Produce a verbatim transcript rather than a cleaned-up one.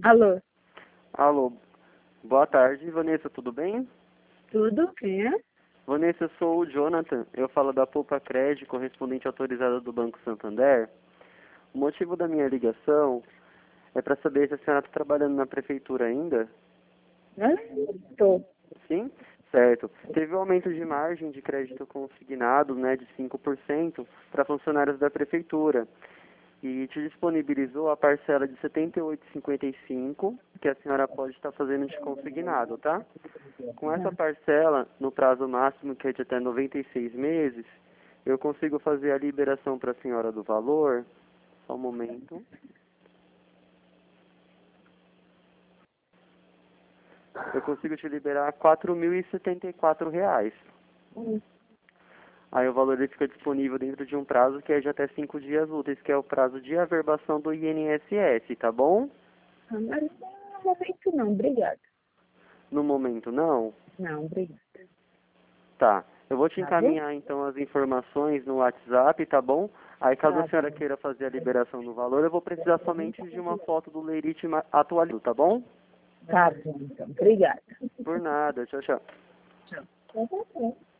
Alô, Alô, boa tarde, Vanessa, tudo bem? tudo? Quem é? Vanessa, eu sou o Jonathan, eu falo da Poupa Cred, correspondente autorizada do Banco Santander. O motivo da minha ligação é para saber se a senhora está trabalhando na prefeitura ainda. Hã? Tô. Sim? Certo. Teve um aumento de margem de crédito consignado, né, de cinco por cento para funcionários da prefeitura. E te disponibilizou a parcela de setenta e oito vírgula cinquenta e cinco que a senhora pode estar fazendo de consignado, tá? Com essa parcela, no prazo máximo, que é de até noventa e seis meses, eu consigo fazer a liberação para a senhora do valor. Só um momento. Eu consigo te liberar quatro mil e setenta e quatro reais. Aí o valor ele fica disponível dentro de um prazo que é de até cinco dias úteis, que é o prazo de averbação do I N S S, tá bom? Ah, mas no momento não, obrigada. No momento não? Não, obrigada. Tá. Eu vou te Tá bom? encaminhar então as informações no WhatsApp, tá bom? Aí caso a Tá senhora bom. queira fazer a liberação do valor, eu vou precisar somente de uma foto do Lerite ma- atualizado, tá bom? Tá bom, então. Obrigada. Por nada. Tchau, tchau. Tchau.